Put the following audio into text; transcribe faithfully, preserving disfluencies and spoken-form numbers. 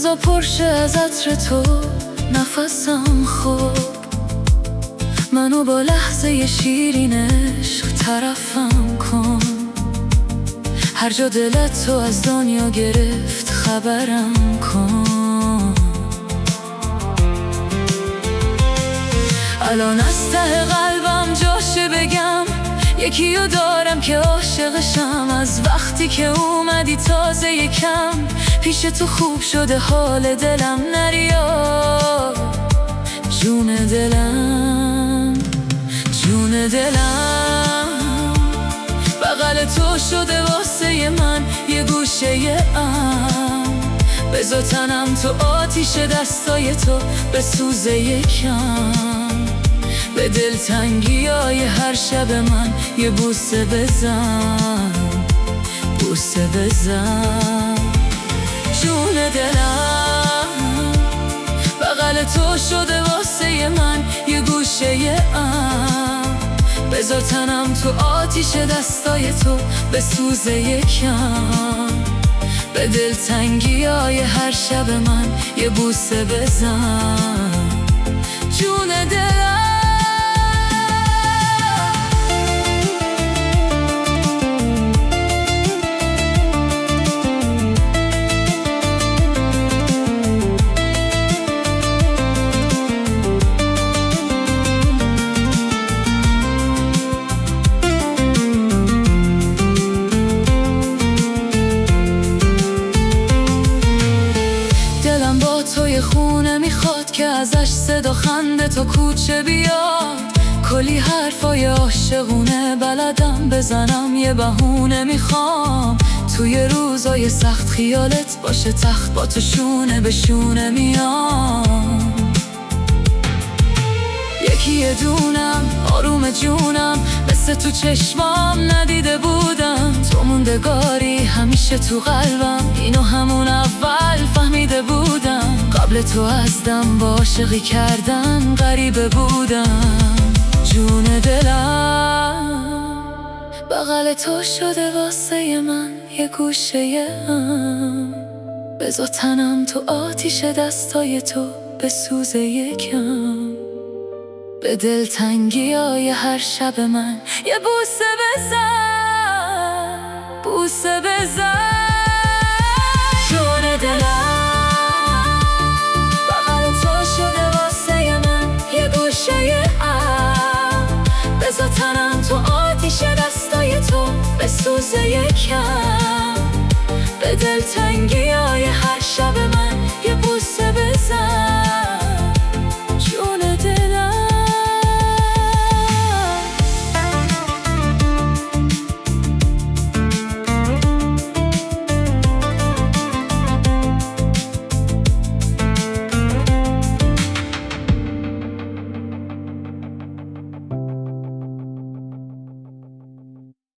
فضا پرشه از عطر تو، نفسم خوب، منو با لحظه شیرین عشق طرفم کن. هر جا دلت تو از دنیا گرفت خبرم کن. الان از ته قلبم جاشه بگم، یکیو دارم که عاشقشم. از وقتی که اومدی تازه یکم پیش تو خوب شده حال دلم. نریا جون دلم، جون دلم، بغل تو شده واسه من یه گوشه ام. بذار تنم تو آتیش دستای تو بسوزه یکم. به دلتنگی های هر شب من یه بوسه بزن، بوسه بزن. جون دلم، بغل تو شده واسه من یه گوشه ام. بذار تنم تو آتیش دستای تو بسوزه یکم. به دلتنگی های هر شب من یه بوسه بزن، جون دلم. توی خونه میخواد که ازش صدا خنده تو کوچه بیاد. کلی حرفای عاشقونه بلدم بزنم، یه بهونه میخوام. توی روزای سخت خیالت باشه تخت، با تو شونه به شونه میام. یکی یه دونم آروم جونم، مثل تو چشمام ندیده بودم. تو موندگاری همیشه تو قلبم، اینو همون اول فهمیده بودم. قبل تو از دم با عاشقی کردن غریبه بودم. جون دلم، بغل تو شده واسه من یه گوشه ام. بذار تنم تو آتیش دستای تو بسوزه یکم. به دلتنگی های هر شب من یه بوسه بزن، بوسه بزن. جون دلم، بغل تو شده واسه من یه گوشه ام. بذار تنم تو آتیش دستای تو بسوزه یکم. به دلتنگی های هر شب من یه بوسه بزن.